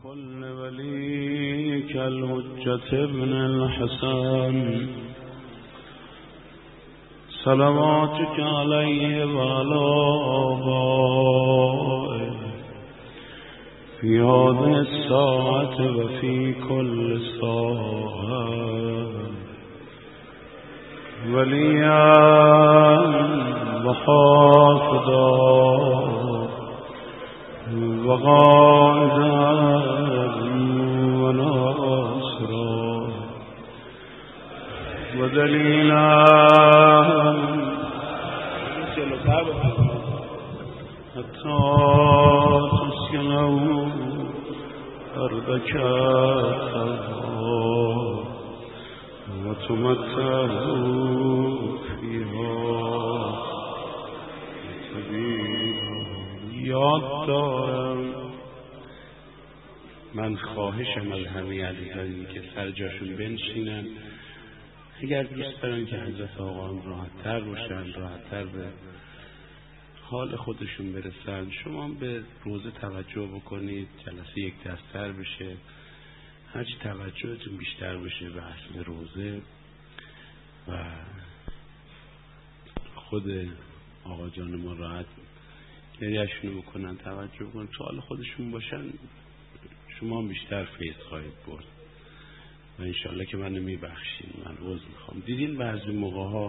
كل وليك الحجة ابن الحسن صلواتك عليه وعلى آبائه في هذه الساعة وفي كل ساعة وليا وحافظا وغائزا وناصرا ودليلا حتى تسكنوا أرضك وتمتعوا فيها یاد دارم. من خواهشم از همه عزیزانی که سر جاشون بنشینن، اگر دوست دارن که حضرت آقایان راحت‌تر باشن، راحت‌تر به حال خودشون برسن، شما به روزه توجه بکنید. جلسه یک دست‌تر بشه، هرچی توجهتون بیشتر بشه به اصل روزه و خود آقا جان ما راحت گریه‌شون بکنن، توجه بکنن، تو حال خودشون باشن، شما بیشتر فیض خواهید برد و انشالله که منو میبخشین. من عذر میخوام. دیدین بعضی موقع‌ها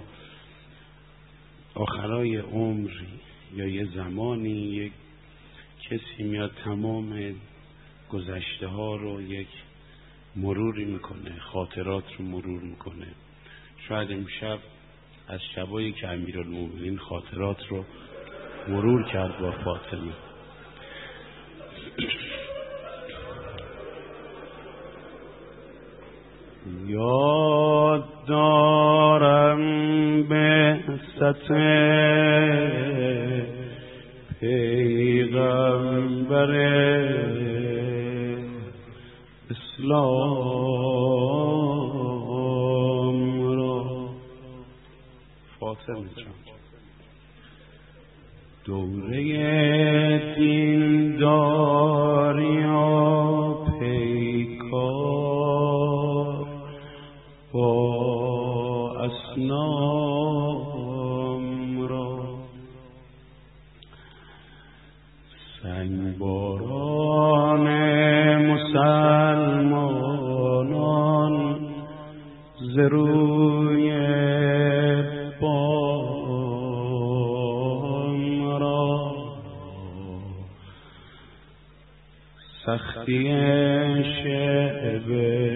آخرای عمر یا یه زمانی یک کسی میاد تمام گذشته ها رو یک مروری میکنه، خاطرات رو مرور میکنه. شاید امشب از شبایی که امیرالمومنین خاطرات رو مرور کرد با فاطمه. یاد دارم بعثت پیغمبر اسلام را. فاطمه جان، دوره دینداری و پیکار با اصنام را، سنگباران مسلمانان ز روی بام را، سختی شعب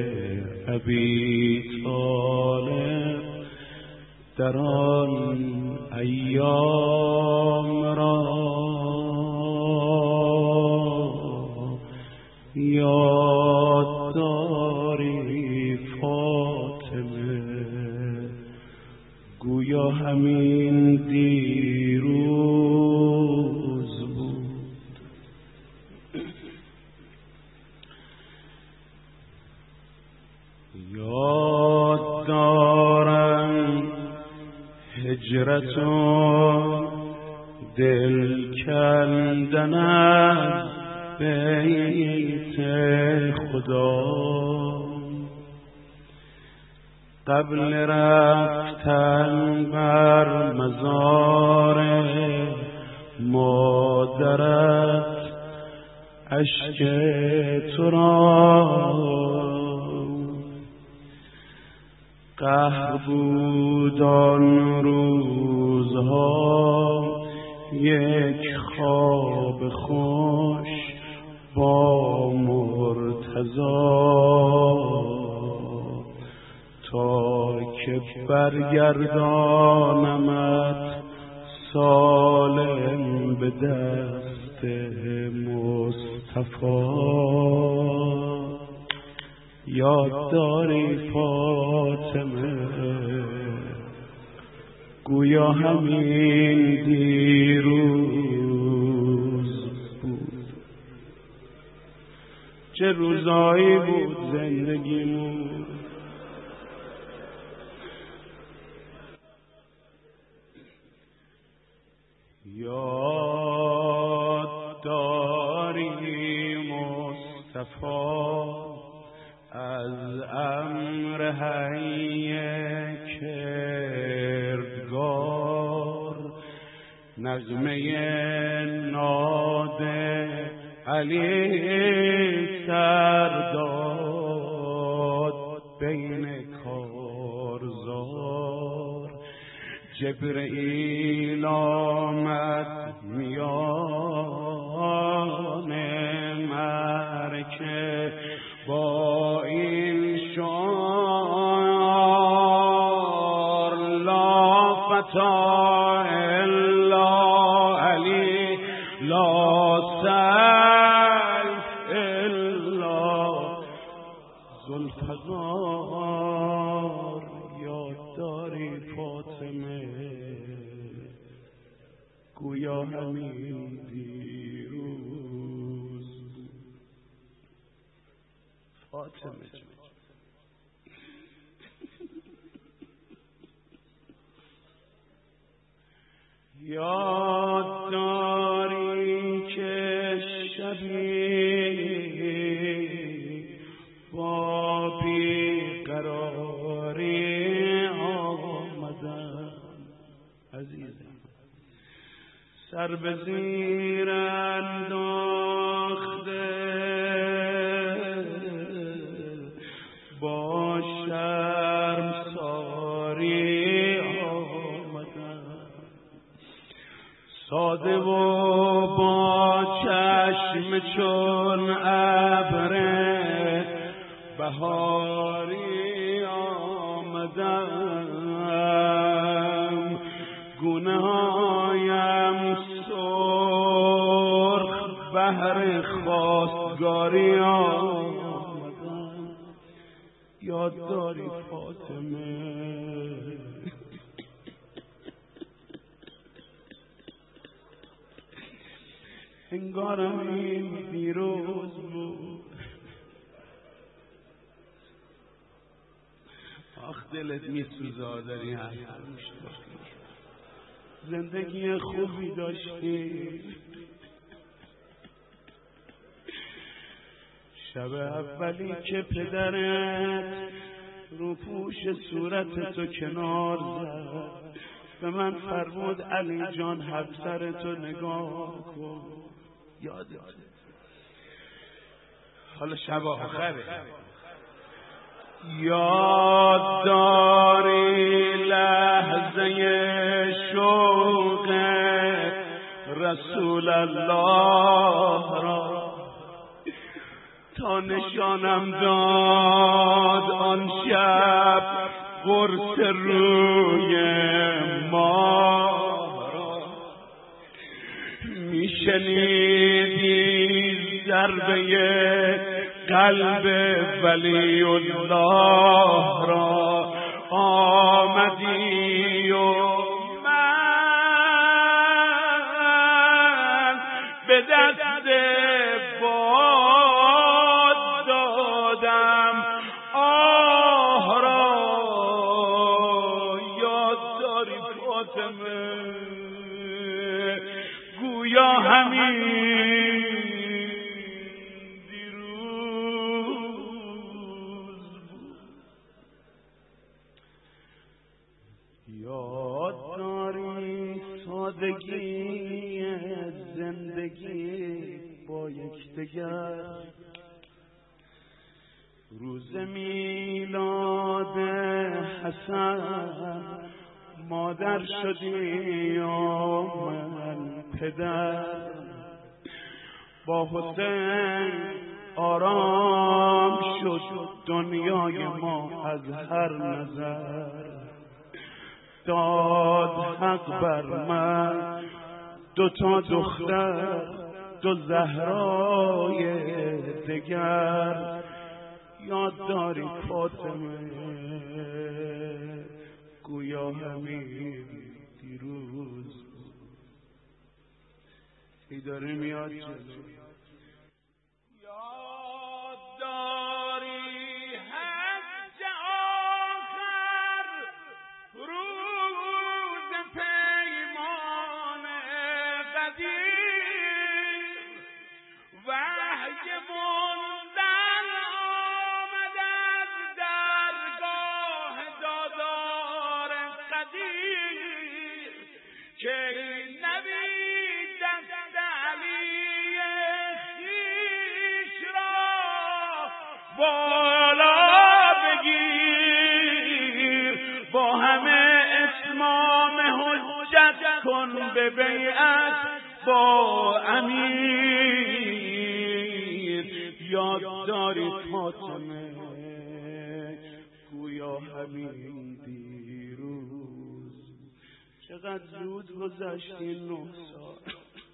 ابی طالب در آن ایام را، یاد داری فاطمه گویا همین دیروز بود. یاد دارم هجرت و دل کندن از بیت خدا، قبل رفتن بر مزار مادرت اشک تو را، قهر بود آن روزها یک خواب خوش با مرتضی، تا که برگردانمت سالم به دست مصطفی. یاد داری فاطمه گویا همین دیروز بود. چه روزایی بود زندگیمون، یاد داری مصطفی صفا از امر حی کردگار نغمه ناد علی سرداد بین کارزار جبرئیل آمد میان مرکه با این شعار لا فتا الا علی لا سیف الا ذوالفقار. یاد داری فاطمه گویا همین دیروز فاطمه جان یاد داری که شبی با بیقراری آمدم عزیزم سر به زیر انداخته با شرمساری آمدم ساده و با چشم چون ابر بهاری آمدم گونه‌هایم سرخ بهر خواستگاری آمدم. یاد داری فاطمه انگارم این دیروز بود. آخ دلت میسوزه آدری حرف زندگی خوبی داشتی شب اولی که پدرت رو پوش صورت تو کنار زد به من فرمود علی جان همسرتو نگاه کن. یادت حالا شب آخره یاد داری لحظه شوق رسول الله را تا نشانم داد آن شب قرص روی ما را میشنیدی ضربه قلب ولی الله را آمدی و من به دست باد دادم آه را. یاد داری فاطمه گویا همین یاد داری سادگی زندگی با یکدیگر روز میلاد حسن مادر شدی و من پدر با حسین آرام شد دنیای ما از هر نظر داد حق بر من دو تا دختر دو زهرای دگر. یاد داری فاطمه گویا همین دیروز ای داره میاد جلو. یاد داری حج آخر روز پیمان قدیر وحی منزل بالا بگیر، با همه اتمام حجت کن به بیعت با امیر. یاد داری فاطمه گویا همین دیروز، چقدر زود گذشت این 9 سال.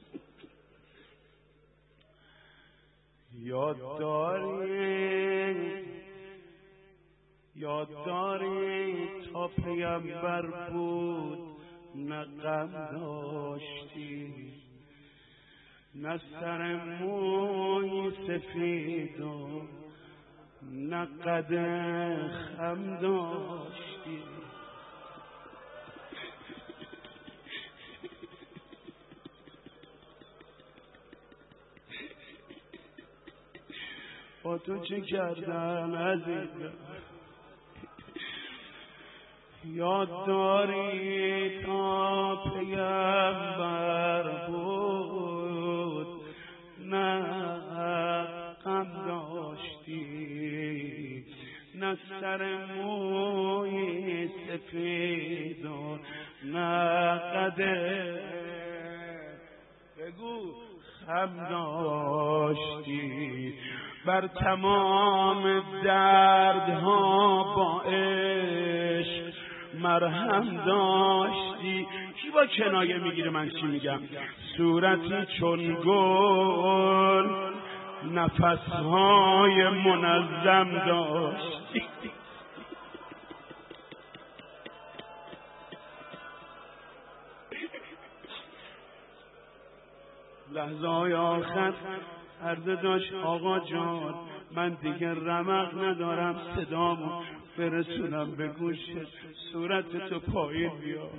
یاد داری تا پیامبر بود نه غم داشتی، نه سر موی سفید و نه قد خم داشتی. با تو چه کردم عزیزم؟ یاد داری تا پیامبر بود نه غم داشتی، نه سر موی سفید و نه قد بگو خم داشتی. بر تمام دردها با عشق مرهم داشتی. کی با کنایه میگیره من چی میگم؟ صورتی چون گل نفسهای منظم داشتی. لحظه های آخر عرضه داشت آقا جان من دیگه رمق ندارم، صدامو برسونم به گوشت، صورت تو پایین بیار.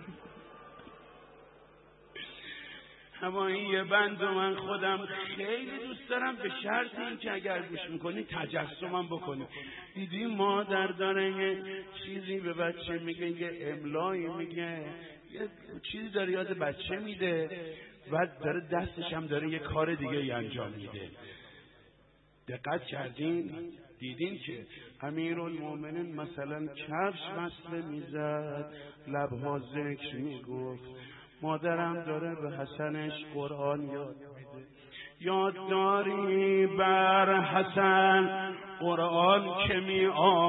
اما این یه بند من خودم خیلی دوست دارم، به شرط این که اگر گوش میکنی تجسمم بکنی. دیدی مادر داره یه چیزی به بچه میگه، یه املایی میگه، یه چیزی داره یاد بچه میده و داره دستش هم داره یه کار دیگه انجام میده. دقت کردین؟ دیدین که امیرالمومنین مثلا کفش مسله میزد، لبها ذکر میگفت، مادرم داره به حسنش قرآن یاد میده. یاد داری بر حسن قرآن که می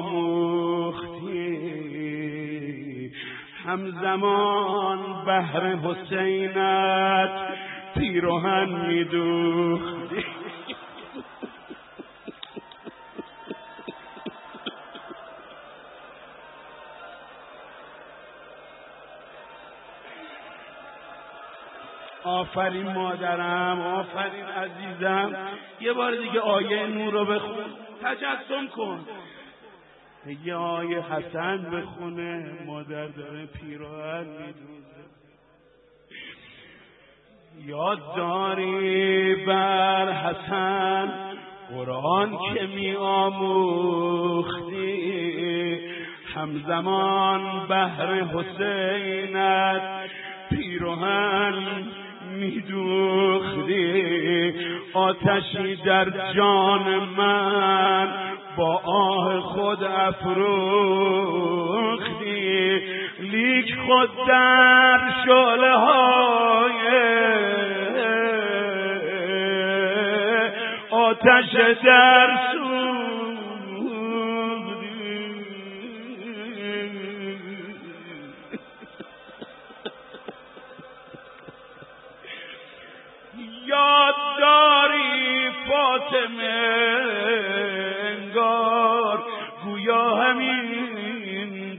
آموختی، همزمان بهر حسینت پیراهن می دوختی. آفرین مادرم، آفرین عزیزم. یه بار دیگه آیه نور رو بخون، تجسم کن. یه آیه حسن بخونه، مادر داره پیراهن میدوزه. یاد داری بر حسن قرآن که می آموختی، همزمان بهر حسینت پیراهن میدوختی. آتشی در جان من با آه خود افروختی، لیک خود در شعله های آتش در یاد داری فاطمه انگار گویا همین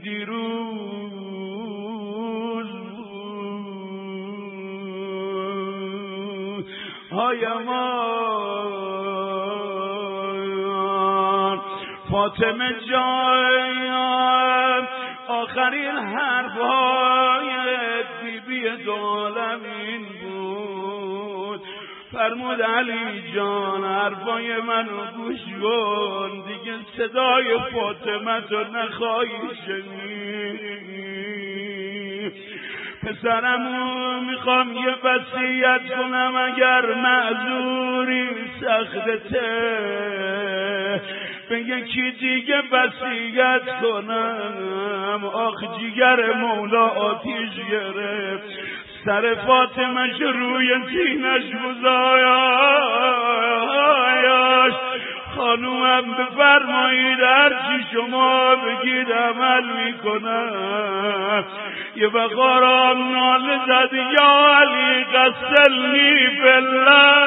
دیروز های امان فاطمه جان. آخرین حرفهای بیبی دولم این بود، فرمود علی جان حرفای منو گوش کن، دیگه صدای فاطمه تو نخواهی شنید. پسرمو میخوام یه وصیت کنم، اگر معذوری سختته به یکی دیگه وصیت کنم. آخ جیگر مولا آتیش گرفت، سر فاطمه روی سینش گذاشت. خانومم بفرمایید هرچی شما بگید عمل میکنم. یه وقارم ناله زد یا علی غسلنی بالله.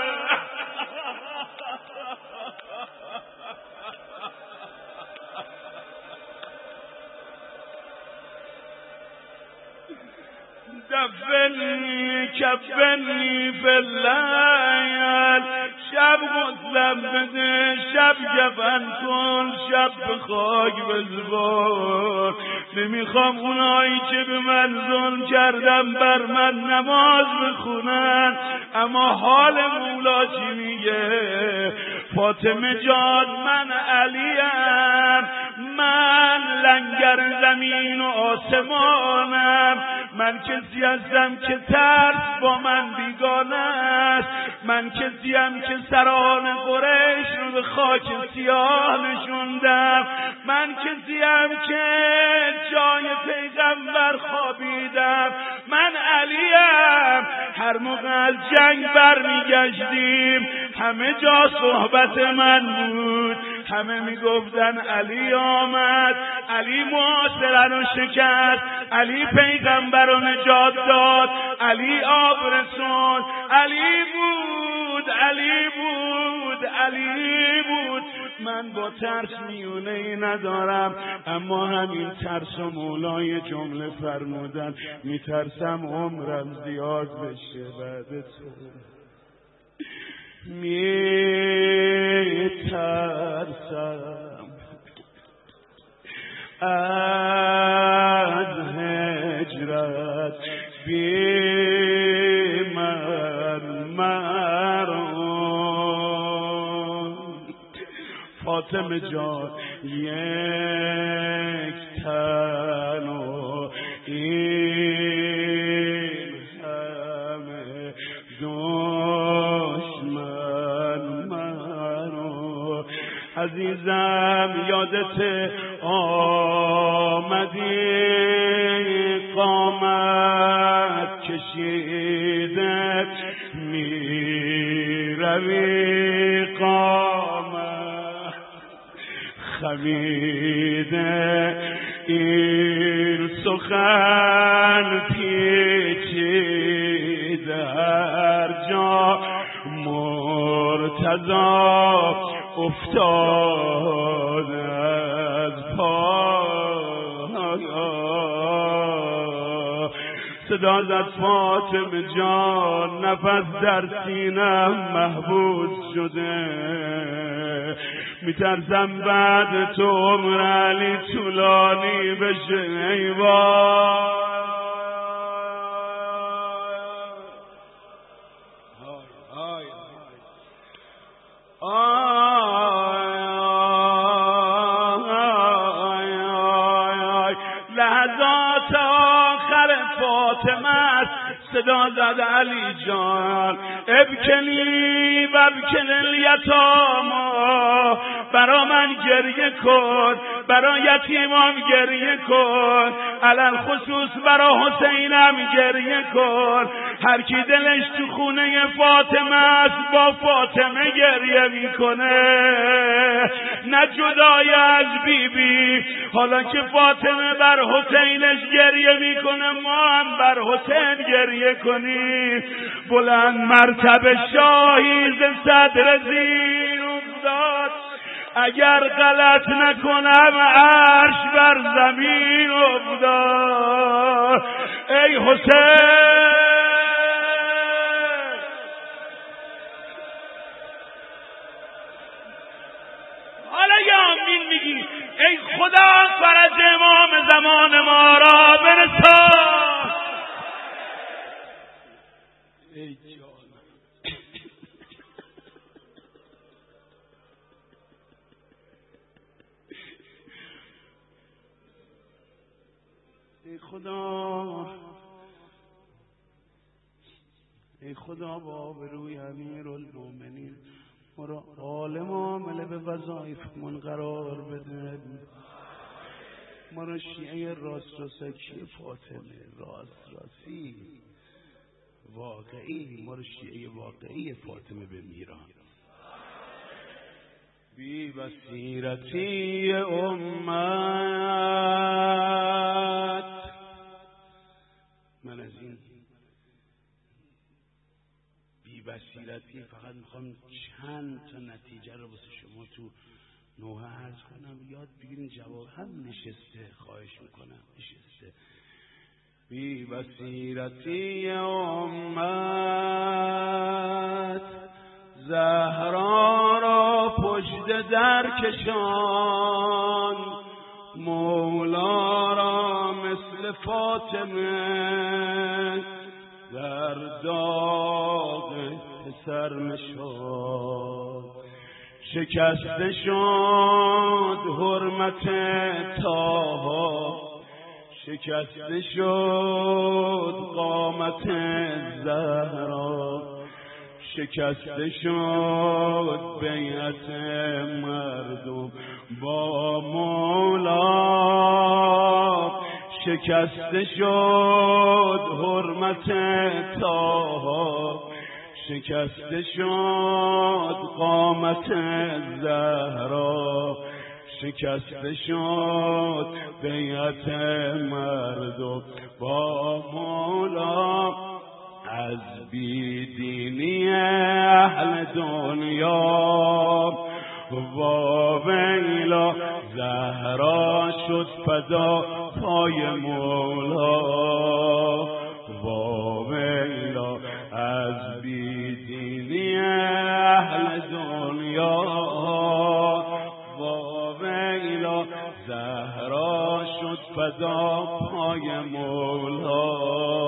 دفنی کفنی باللیل، شب غسلم بده، شب کفن کن، شب به خاک بسپار. نمیخوام اونایی که به من ظلم کردن بر من نماز بخونن. اما حال مولا چی میگه؟ فاطمه جان من علیم، من لنگر زمین و آسمانم. من کسی هستم که ترس با من بیگانه است. من کسی هم که سران قریش رو به خاک سیاه نشوندم. من کسی هم که جای پیغمبر خوابیدم. من علیم. هر موقع از جنگ برمیگشتیم همه جا صحبت من بود. همه میگفتن علی آمد، علی معاصره رو شکست، علی پیغمبر رو نجات داد، علی آب رسوند، علی بود، علی بود، علی بود. من با ترس میونه‌ای ندارم، اما همین ترس و مولای جمله فرمودن میترسم عمرم زیاد بشه بعد تو. میترسم از هجرت بی مرم. فاطمه جان یک تن و این همه دشمن منو. عزیزم یادت آمدی قامت کشیده میروی قامت خمیده. این سخن پیچیده هر جا مرتضی افتاد از پا. صدا زد فاطمه جان نفس در سینم محبوس شده. میترسم بعد تو عمر علی طولانی بشه. ای وای لحظات آخر فاطمه صدا زد علی جان ابکنی وابکن الیتاما. برا من گریه کن، برا یتیمام گریه کن، علل خصوص برا حسینم گریه کن. هر کی دلش تو خونه فاطمه است با فاطمه گریه میکنه، نه جدای از بیبی. حالا که فاطمه بر حسینش گریه میکنه ما هم بر حسین گریه کنیم. بلند مرتبه شاهی ز صدر زیر افتاد، اگر غلط نکنم عرش بر زمین افتاد. ای حسین حالا یا آمین میگی ای خدا فرج امام زمان ما را برسان. ای جان ای خدا با آبروی امیرالمومنین ما را عالم عامل به وظایفمون قرار بده. ما را شیعه راست راسکی فاطمه، راستی واقعی، ما را شیعه واقعی فاطمه به میران. بی بصیرتی امت، من از این بی بصیرتی فقط میخوام چند تا نتیجه رو واسه شما تو نوحه عرض کنم، یاد بگیرین. جواب هم نشسته، خواهش میکنم نشسته. بی بصیرتی امت، زهرا را پشت در کشان، مولا را مثل فاطمه در داغ پسر نشان. شکسته شد حرمت طاها، شکسته شد قامت زهرا، شکسته شد بیعت مردم با مولا، شکسته شد حرمت طاها، شکسته شد قامت زهرا، شکسته شد بیعت مردم با مولا. از بیدینی اهل دنیا و ویلا، زهرا شد فدا پای مولا و ویلا. از بیدینی اهل دنیا و ویلا، زهرا شد فدا پای مولا.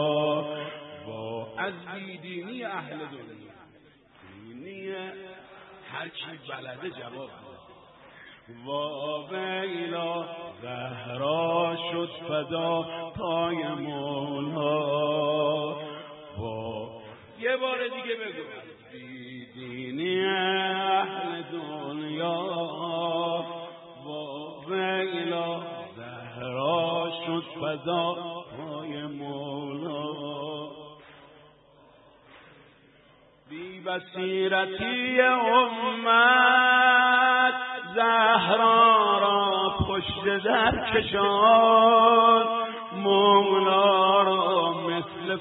از بیدینی اهل دنیا، دینی هر کی بلده جواب بده. و ویلا، زهرا شد فدا پای مولا. یه بار دیگه بگو. بیدینی اهل دنیا و ویلا، زهرا شد فدا پای مولا. بی بصیرتی امت، زهرا را پشت در کشان، مولا را مثل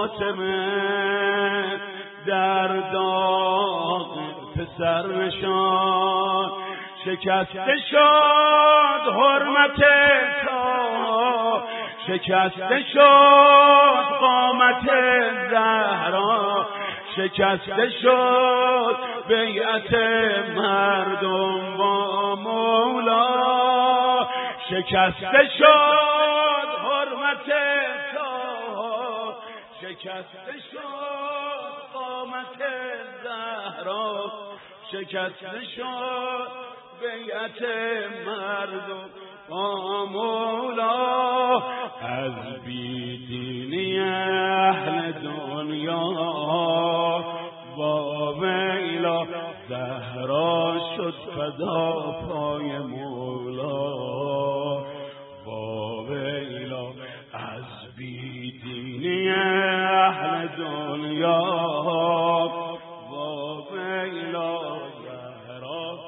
فاطمه در داغ پسر نشان. شکسته شد حرمت طاها، شکسته شد قامت زهرا، شکسته شد بیعت مردم با مولا، شکسته شد حرمت طاها، شکسته شد قامت زهرا، شکسته شد بیعت مردم با مولا. از بیدینی اهل دنیا و ویلا، زهرا شد فدا پای مولا و ویلا. از بیدینی اهل دنیا و ویلا، زهرا.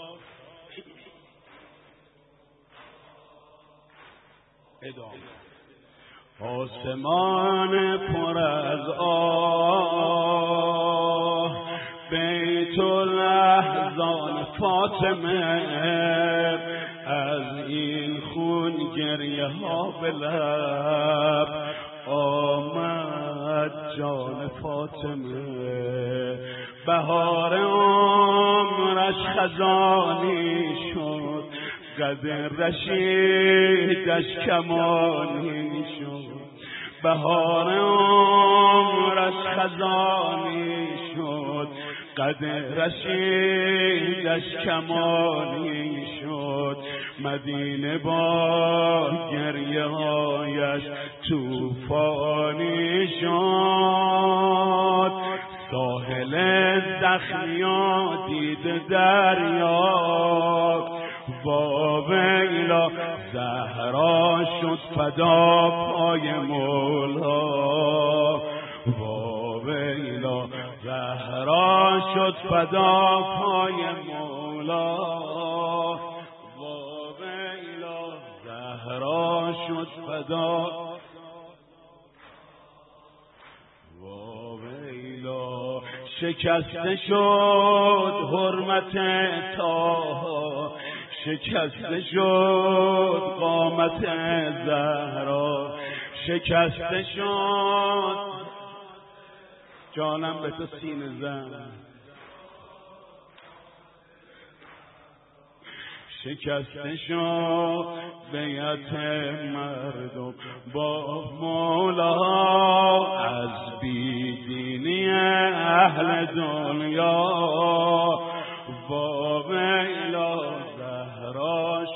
ادامه. آسمان پر از آه، بیت الاحزان فاطمه، از این خون گریه ها به لب آمد جان فاطمه. بهار عمرش خزانی شد، قد رشیدش کمانی شد. بهار عمرش خزانی شد، قد رشیدش کمانی شد. مدینه با گریه هایش توفانی شد. ساحل زخمیا دید دریا وا ویلا زهرا شد فدا پای مولا وا ویلا زهرا شد فدا پای مولا وا ویلا زهرا شد فدا وا ویلا شکسته شد حرمت طه شکسته شد قامت زهرا شکسته شد جانم به تو سینه زن شکسته شد بیعت مردم با مولا از بیدینی اهل دنیا وا ویلا زهراش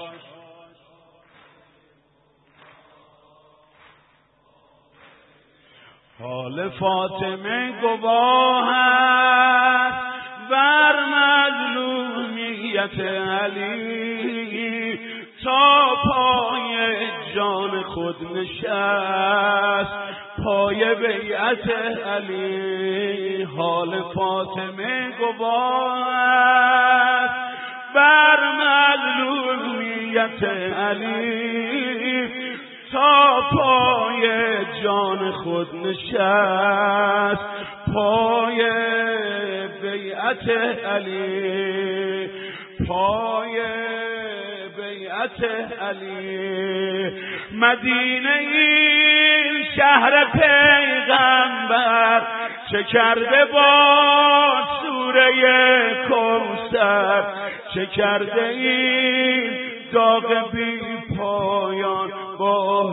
حال فاطمه گواه است بر مظلومیت علی تا پای جان خود نشست پای بیعت علی حال فاطمه گواه است بر مظلومیت علی تا پای جان خود نشست پای بیعت علی پای بیعت علی مدینه این شهر پیغمبر چه کرده با سوره کوثر چه کرده این داغ بی پایان با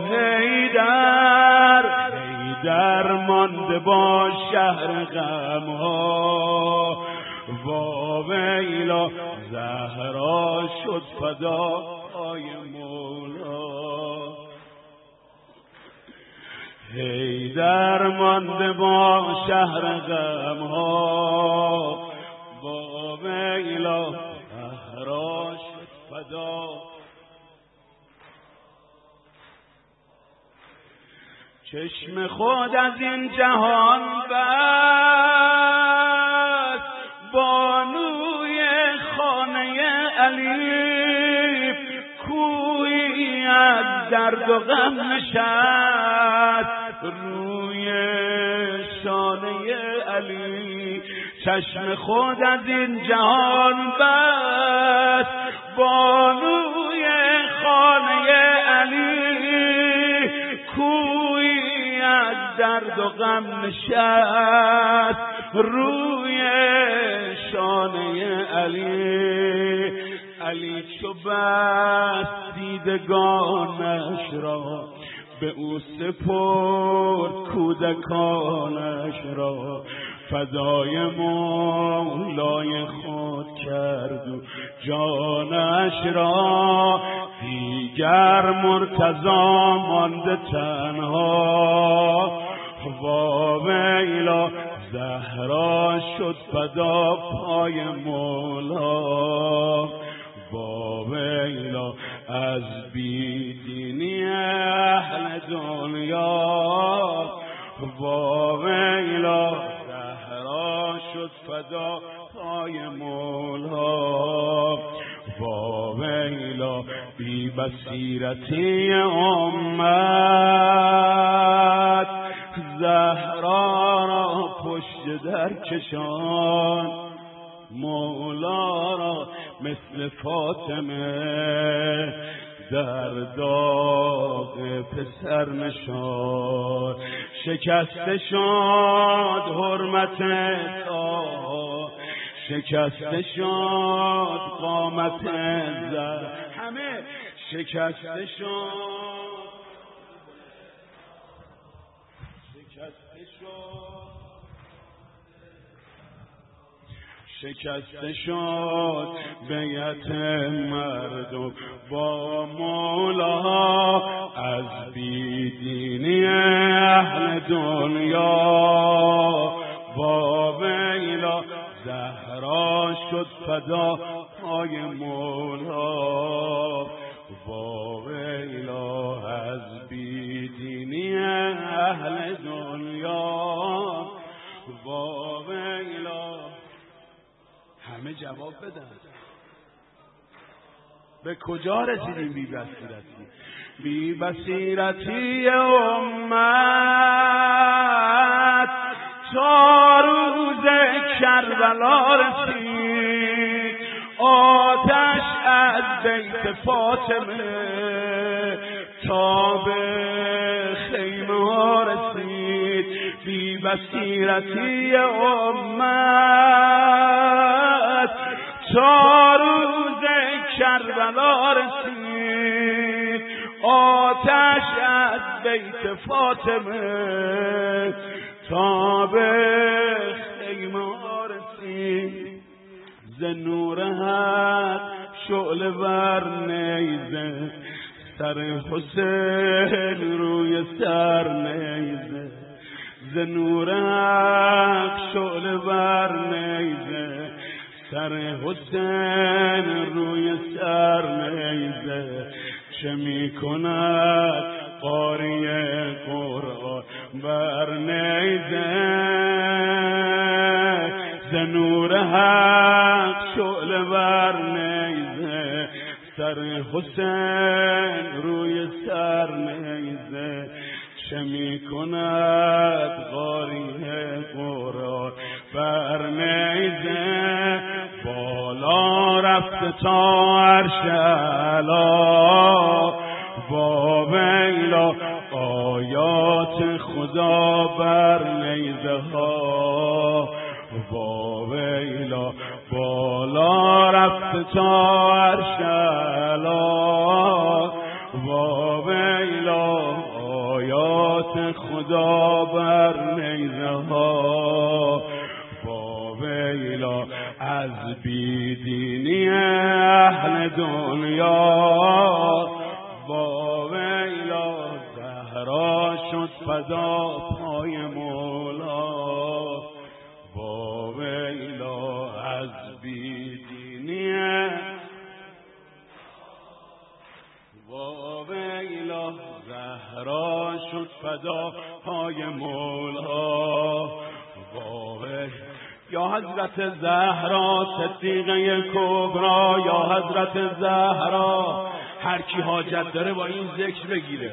حیدر مانده با شهر غمها وا ویلا زهرا شد فدای مولا حیدر مانده با شهر غمها وا ویلا زهرا شد فدا چشم خود از این جهان بست بانوی خانه علی کوی از درد و غم نشست روی شانه علی چشم خود از این جهان بست بانوی خانه علی کوی از درد و غم نشست روی شانه علی علی چو بست دیدگانش را به او سپرد کودکانش را فدای مولای خود کرد و جانش را دیگر مرتضی مانده تنها وا ویلا زهرا شد فدا پای مولا وا ویلا از بیدینی اهل دنیا وا ویلا زهرا شد فدا پای مولا وا ویلا بی بصیرتی امت زهرا را پشت در کشان مولا را مثل فاطمه در داغ پسر نشان شکسته شد حرمت طه شکسته شد قامت زر همه شکسته شد شکسته شد بیعت مردم با مولا از بیدینی اهل دنیا وا ویلا زهرا شد فدا پای مولا وا ویلا از بیدینی اهل دنیا وا ویلا. همه جواب بدن به کجا رسیدیم؟ بی بصیرتی، بی بصیرتی امت تا روز کربلا رسید، آتش از بیت فاطمه تا به خیمه ها رسید. بی بصیرتی امت تا روز کربلا رسید، آتش از بیت فاطمه تا به خیمه ها رسید. ز نور حق شعله ور نیزه سر حسین روی سر نیزه. ز نور حق شعله ور نیزه سر حسین روی سر نیزه. چه می کند قاری قرآن بر نیزه. ز نور حق شعله ور نیزه سر حسین روی سر نیزه. چه می کند قاری قرآن بر نیزه. بالا رفته تا عرش اعلی وا ویلا آیات خدا بر نیزه ها وا ویلا. بالا رفته تا عرش اعلی وا ویلا آیات خدا بر نیزه ها وا ویلا. از بیدینی اهل دنیا وا ویلا زهرا شد فدا پای مولا وا ویلا. از بیدینی وا ویلا زهرا شد فدا پای مولا وا ویلا. یا حضرت زهرا صدیقه کبرا یا حضرت زهرا. هر کی حاجت داره با این ذکر بگیره.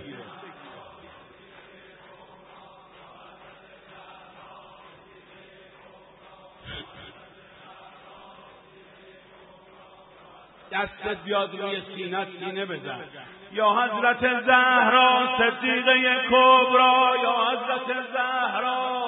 دستت بیاد روی سینت سینه بزن. یا حضرت زهرا صدیقه کبرا یا حضرت زهرا.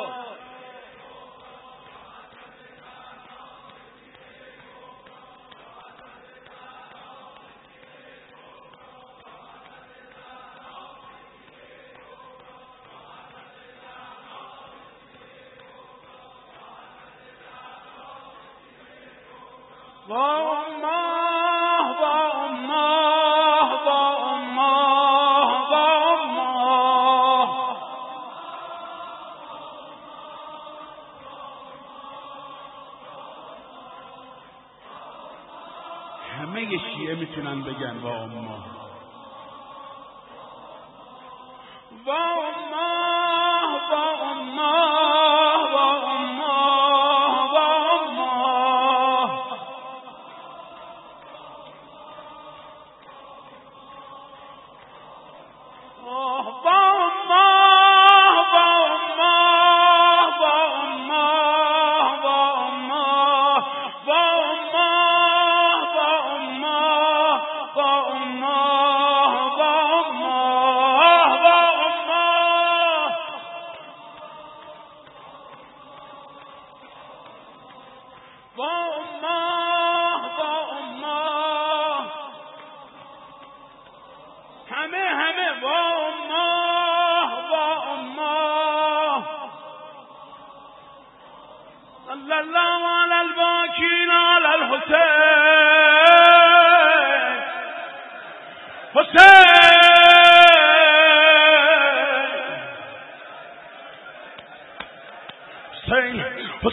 با امه با امه با امه با امه. همه شیعه میتونن بگن با امه با امه با امه با امه.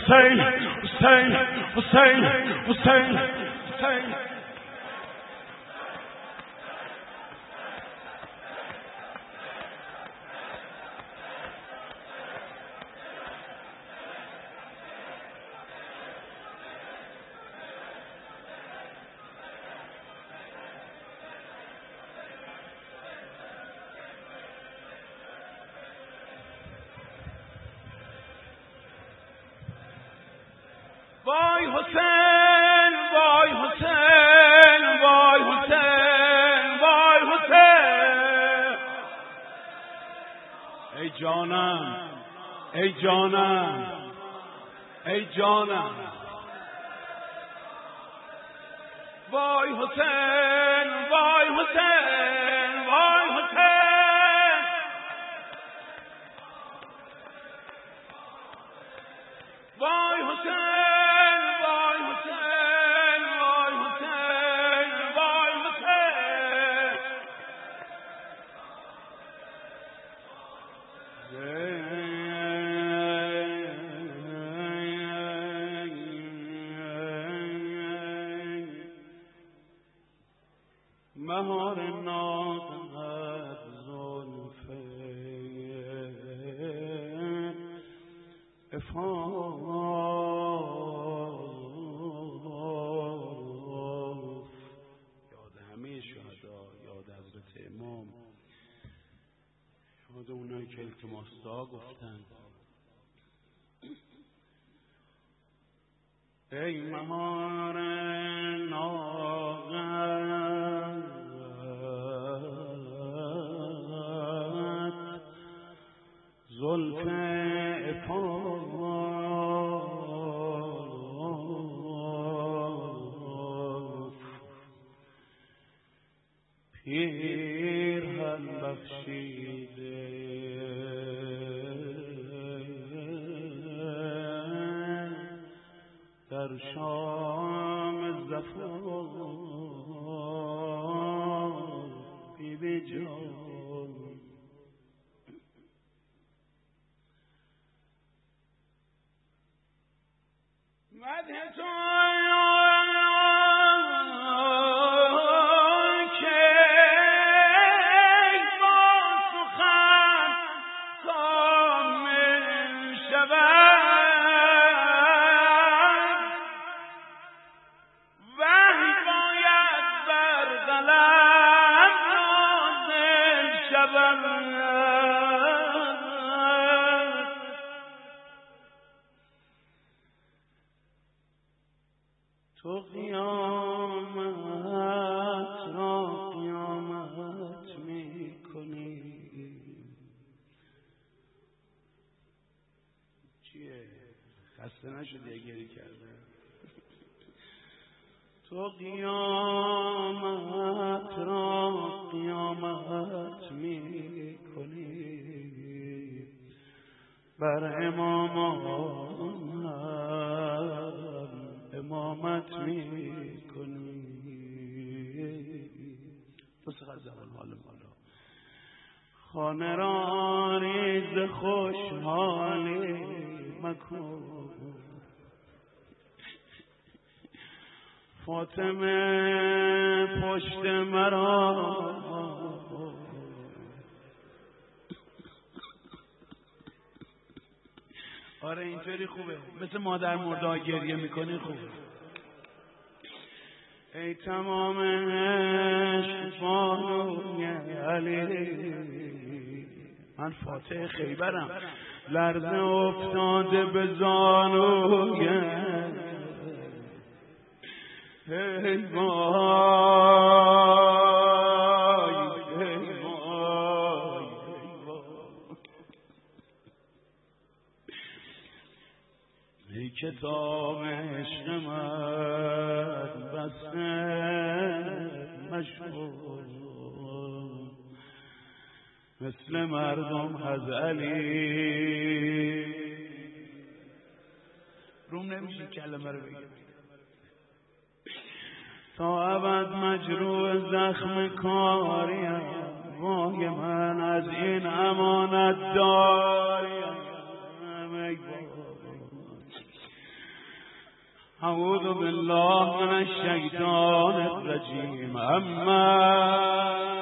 حسین حسین حسین حسین حسین. وای حسین وای حسین وای حسین وای حسین. ای جانم ای جانم ای جانم. وای حسین وای حسین وای حسین. وای حسین مهار نازد زلفت یاد همه شهدا، یاد حضرت امام، یاد اونایی که التماس‌ها گفتن. ای مهار نازد زلف پیرهن بخشیده در شام زفاف بی جان. مدح تو تو قیامت را قیامت می کنی. چیه؟ خسته نشدی گریه کرده؟ تو قیامت را قیامت می کنی، بر امامان امامت می کنی. بس غزل حال مالا خانه را ریز خوشحالی مکن. فاطمه پشت مرا آره اینطوری خوبه، مثل مادر مرده گریه میکنی خوبه. ای تمام عشق بانوی علی، من فاتح خیبرم، لرزه افتاده به زانوی. ای وای ای وای ای کتاب عشق من بسته مشهور، مثل مردم از علی روم نمیشه کلمه رو بگم. تا ابد مجروح زخم کاریم، وای من از این امانت داریم. اعوذ بالله من الشیطان الرجیم. اما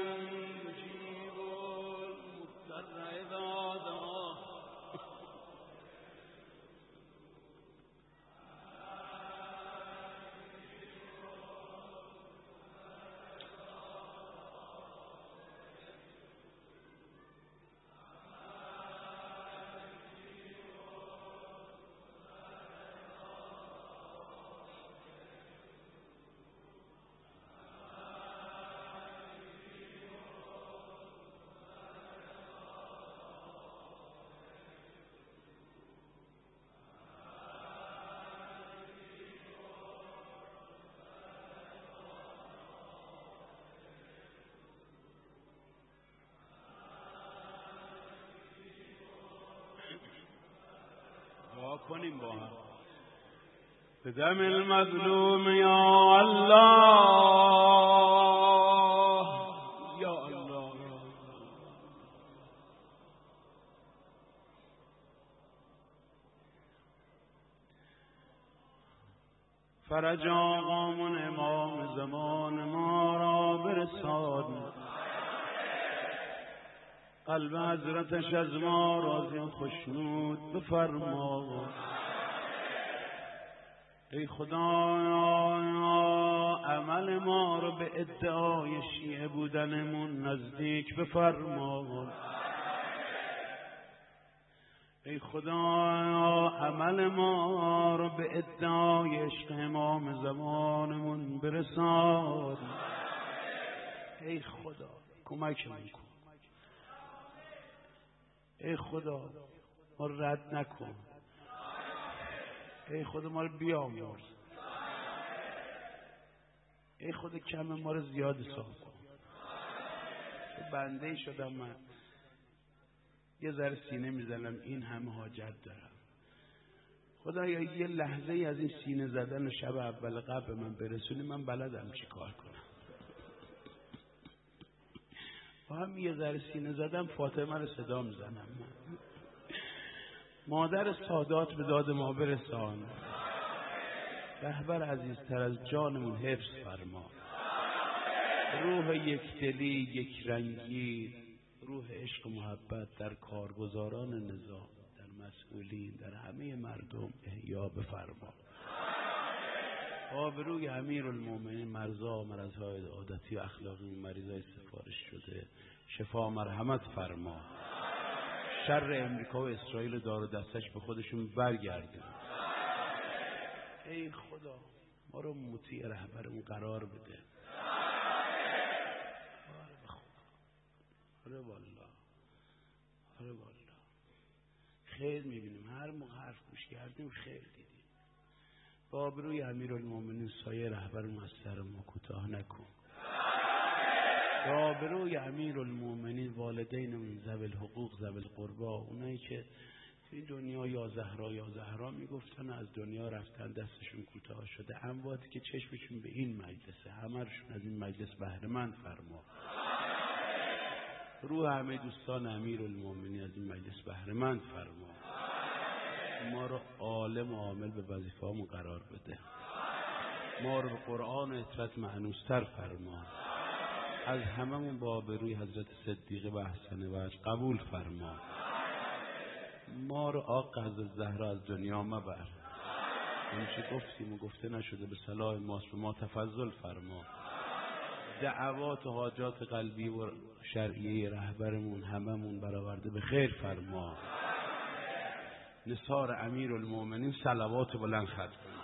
کنیم با هم به دم المظلوم یا الله یا الله. فرج آقامون امام زمان ما را برسان، قلب حضرتش از ما راضی و خوشنود بفرما. ای خدایا عمل ما رو به ادعای شیعه بودنمون نزدیک بفرما. ای خدایا عمل ما رو به ادعای عشق امام زمانمون برسان. ای خدا کمکمون کن. ای خدا ما رد نکن. ای خدا ما رو بیامرز. ای خدا کم ما رو زیاد حساب کن. چون بنده شدم من یه ذره سینه میزنم این همه حاجت دارم. خدایا یه لحظه ای از این سینه زدن شب اول قبل من برسونی، من بلدم چی کار کنم. با هم یه ذره سینه زدم فاطمه رو صدا میزنم. مادر سادات به داد ما برسان. رهبر عزیزتر از جانمون حفظ فرما. روح یک دلی یک رنگی، روح عشق و محبت در کارگزاران نظام، در مسئولین، در همه مردم احیا بفرما. آبروی امیرالمومنین مرزا مرضهای عادتی و اخلاقی مریضای سفارش شده شفا مرحمت فرما. شر امریکا و اسرائیل دار و دستش به خودشون برگردون. ای خدا ما رو مطیع رهبرمون قرار بده. آره والله آره والله خیر میبینیم، هر موقع حرف گوش کردیم خیر دیدیم. با آبروی امیرالمومنین سایه رهبرمون از سر ما کوتاه نکن. با آبروی امیرالمومنین والدینمون ذوی الحقوق ذوی القربا، اونایی که این دنیا یا زهرا میگفتن از دنیا رفتن دستشون کوتاه شده، امواتی که چشمشون به این مجلسه همه‌شون از این مجلس بهره مند فرما. روح همه دوستان امیرالمومنین از این مجلس بهره مند فرما. ما رو عالم و عامل به وظیفه‌مون قرار بده. ما رو به قرآن و اطرت معنوستر فرما. از هممون با آبروی حضرت صدیقه و حسن وجه قبول فرما. ما رو آق حضرت زهرا از دنیا مبر. همیشه گفتیم و گفته نشده به صلاح ماست، به ما تفضل فرما. دعوات و حاجات قلبی و شرعیه رهبرمون هممون برآورده به خیر فرما. نثار امیرالمومنین صلوات بلند ختم.